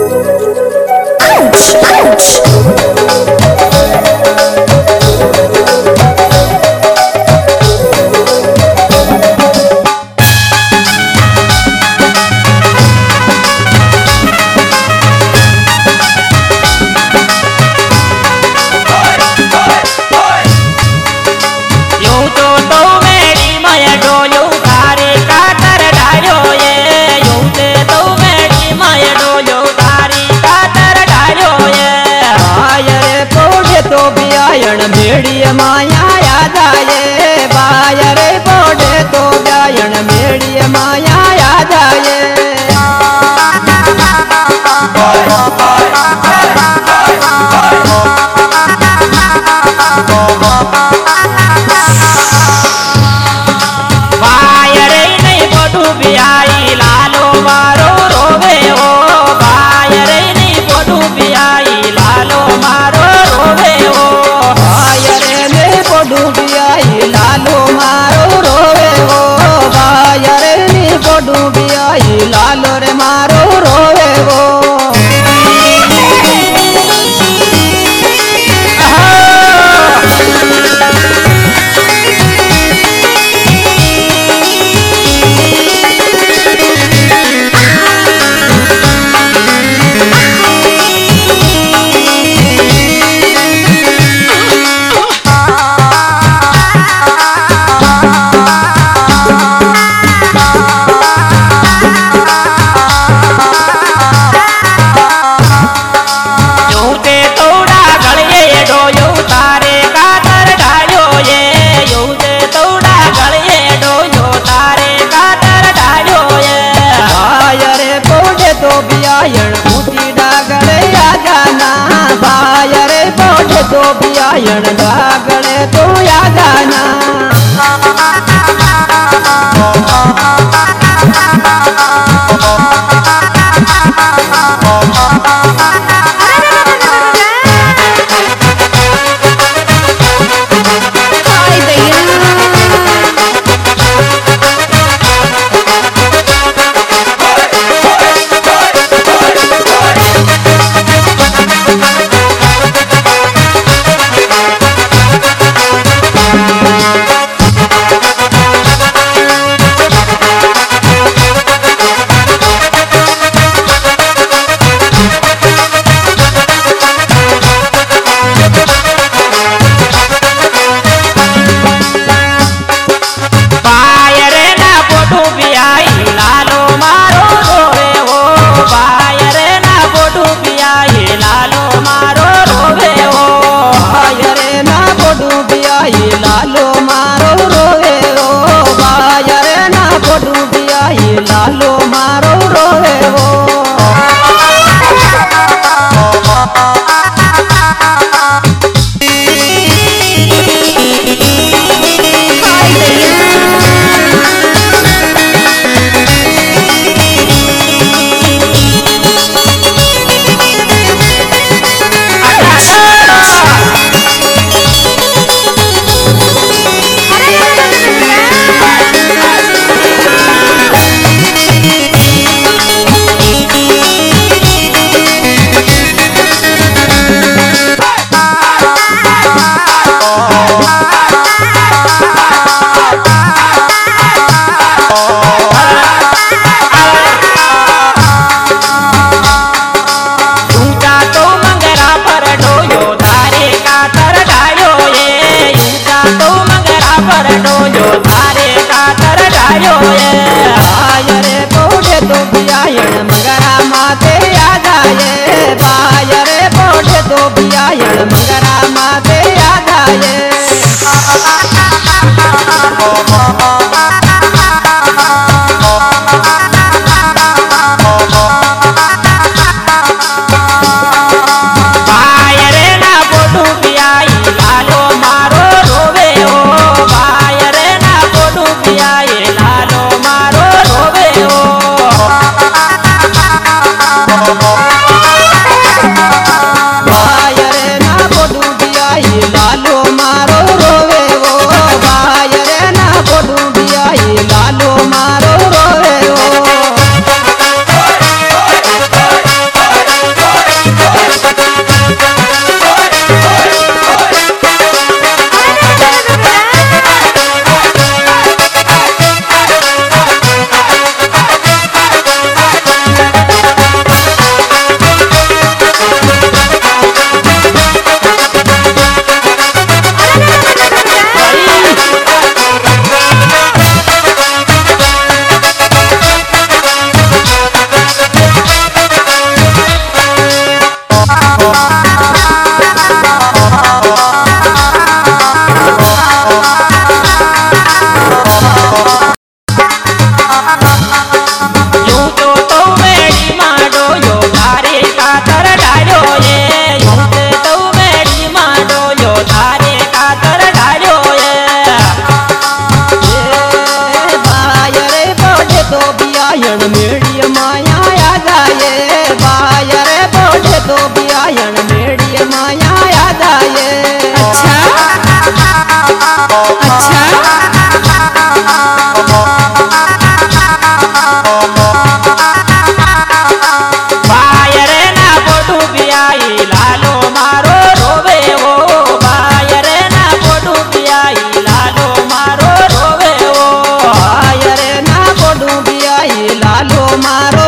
मेड़िया माया याद आए बाया रे बोडे तो गायन मेड़िया माया याद आए बाया रे नहीं बोडू भी आई लालो मारो रोवे हो बाया रे नहीं बोडू भी आई लालो मारो रोवे हो डूबियाई लालो मारो रोवे हो बाया रे नी को डूबियाई लालो रे मारो रोवे हो तो बियायण गागड़े तो या गाना लालो मारो रोवे हो बाया रे ना डूबियाई लालो मारो रोवे हो मंगरा माते याद आए बाया रे बोडे तो बियायण मंगरा माते याद आए बाया रे ना बोडू बियाई लालो मारो रोवे हो बाया रे ना बोडू बियाई लालो मारो रोवे हो बाया रे ना डूबियाई मारो